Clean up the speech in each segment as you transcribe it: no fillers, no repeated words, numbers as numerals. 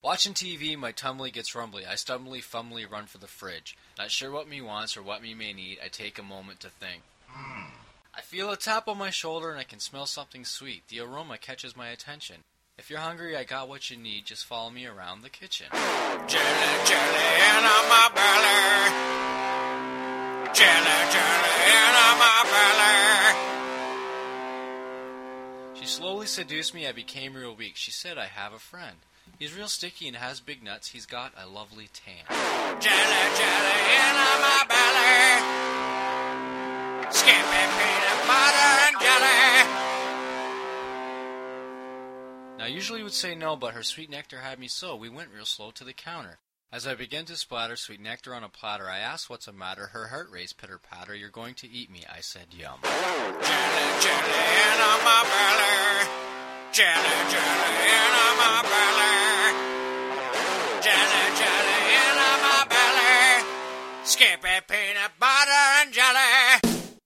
Watching TV, my tummy gets rumbly. I stumbly, fumbly run for the fridge. Not sure what me wants or what me may need, I take a moment to think. I feel a tap on my shoulder and I can smell something sweet. The aroma catches my attention. If you're hungry, I got what you need. Just follow me around the kitchen. Jelly, jelly in my belly. Jelly, jelly in my belly. She slowly seduced me. I became real weak. She said I have a friend. He's real sticky and has big nuts. He's got a lovely tan. Jelly, jelly in my belly. Skippy peanut butter and jelly. Now, I usually would say no, but her sweet nectar had me so. We went real slow to the counter. As I began to splatter sweet nectar on a platter, I asked what's the matter. Her heart raced, pitter-patter. You're going to eat me, I said, yum. Jelly, jelly in my belly. Jelly, jelly in my belly. Jelly, jelly in my belly. Skippy peanut butter and jelly.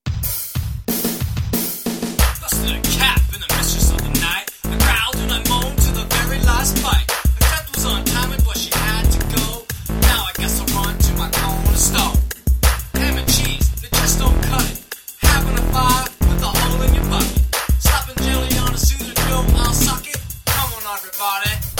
Busted a cap in the mistress of the night. I growled and I moaned to the very last bite. The death was untimely, but she had to go. Now I guess I'll run to my corner stove. Ham and cheese, they just don't cut it. Having a fire with a hole in your bucket. Slapping jelly on a Susan Joe, I'll suck it. Come on, everybody.